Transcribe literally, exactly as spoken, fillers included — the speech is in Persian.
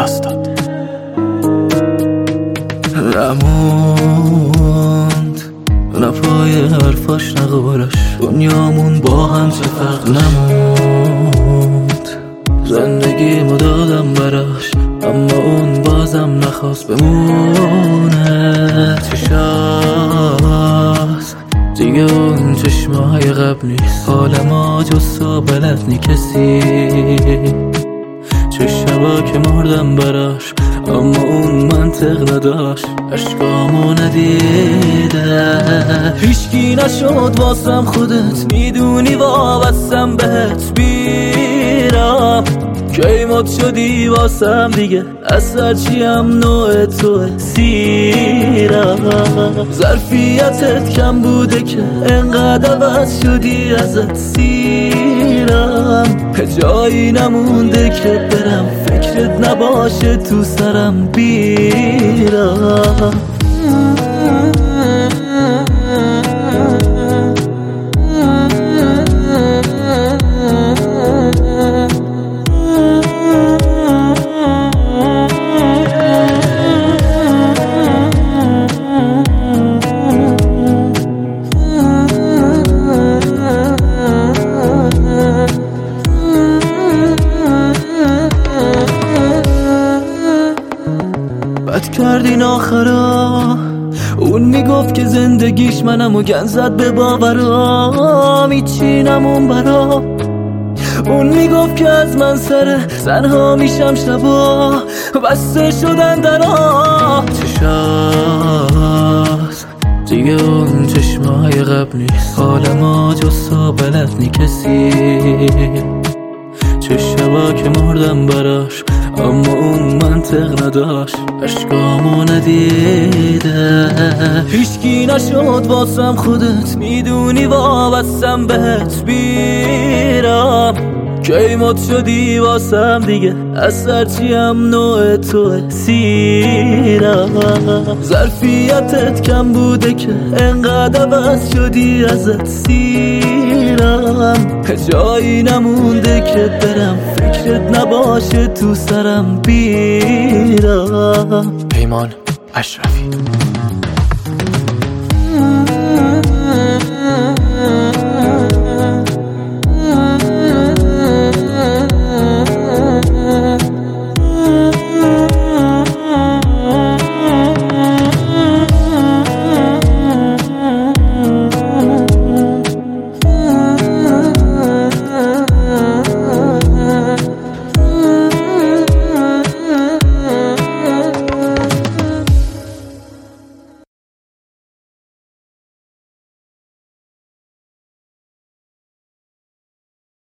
استاد نموند نه پای حرفاش نه قولش، دنیامون با هم چه فرق نموند. زندگیمو دادم براش اما اون بازم نخواست بمونه. چشاست دیگه اون چشمای قبل نیست، حال ما جز تو بلد نی کسی. چه شبا که مردم براش اما اون منطق نداشت، عشقامو ندیده. هیچکی نشد واسم خودت میدونی وابستم بهت بیرم. کی مد شدی واسم دیگه از هرچیم نوع توه سیرم. ظرفیتت کم بوده که انقدر بس شدی ازت سیرم. جایی نمونده که برم فکرت نباشه تو سرم بیرم. بد کردین آخرا، اون میگفت که زندگیش منم و گن زد به باورام. ایچی نمون برا، اون میگفت که از من سر تنها میشم شبا بسته شدن درا. چشاست دیگه اون چشمای قبل نیست، حال ما جز تو بلد نی کسی. چه شبا که مردم براش اما اون منطق نداشت، عشقامو ندیده. هیچکی نشد واسم خودت میدونی وابستم بهت بیرم. کی مد شدی واسم دیگه از هرچیم نوع توه سیرم. ظرفیتت کم بوده که انقدر بس شدی ازت سیرم. جایی نمونده که برم فکرت نباشه تو سرم بیرم. پیمان اشرفی.